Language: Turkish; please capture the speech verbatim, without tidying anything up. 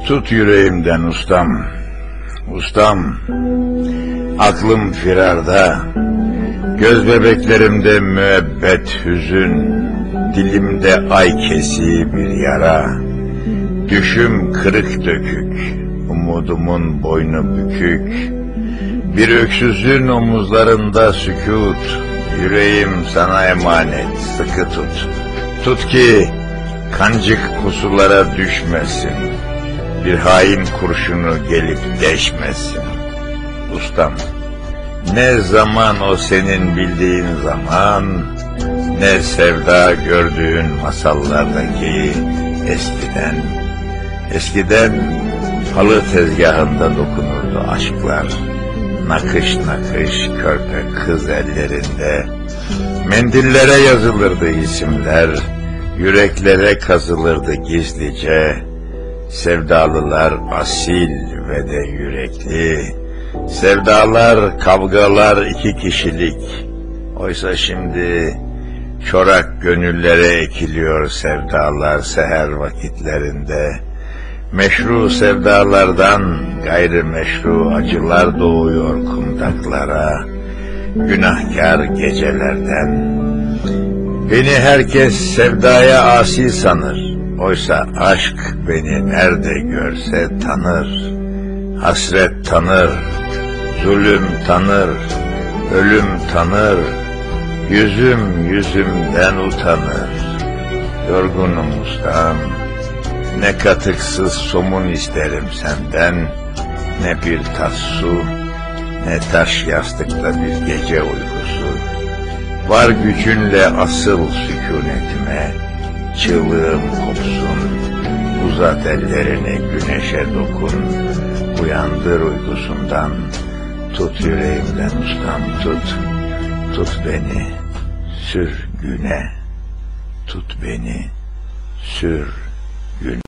Tut yüreğimden ustam, ustam, aklım firarda, göz bebeklerimde müebbet hüzün, dilimde ay kesiği bir yara, düşüm kırık dökük, umudumun boynu bükük, bir öksüzün omuzlarında sükût, yüreğim sana emanet, sıkı tut. Tut ki kancık pusulara düşmesin, bir hain kurşunu gelip deşmesin. Ustam, ne zaman o senin bildiğin zaman, ne sevda gördüğün masallardaki eskiden. Eskiden halı tezgahında dokunurdu aşklar, nakış nakış körpe kız ellerinde. Mendillere yazılırdı isimler, yüreklere kazılırdı gizlice. Sevdalılar asil ve de yürekli, sevdalar, kavgalar iki kişilik. Oysa şimdi çorak gönüllere ekiliyor sevdalar seher vakitlerinde. Meşru sevdalardan gayrimeşru acılar doğuyor kundaklara, günahkar gecelerden. Beni herkes sevdaya asi sanır, oysa aşk beni nerede görse tanır. Hasret tanır, zulüm tanır, ölüm tanır, yüzüm yüzümden utanır. Yorgunum ustam, ne katıksız somun isterim senden, ne bir tas su, ne taş yastıkta bir gece uykusu. Var gücünle asıl sükunetime, çığlığım kopsun, uzat ellerini güneşe dokun, uyandır uykusundan, tut yüreğimden ustam tut, tut beni, sür güne, tut beni, sür güne.